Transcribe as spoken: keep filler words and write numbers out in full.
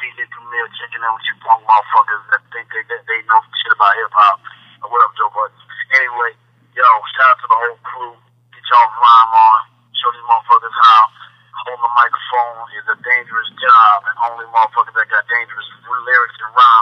D J Premier checking in with you punk motherfuckers that think they, that they know shit about hip hop. Or what up, Joe Budden? Anyway, yo, shout out to the whole crew. Get y'all rhyme on. Show these motherfuckers how holding the microphone is a dangerous job, and only motherfuckers that got dangerous lyrics and rhymes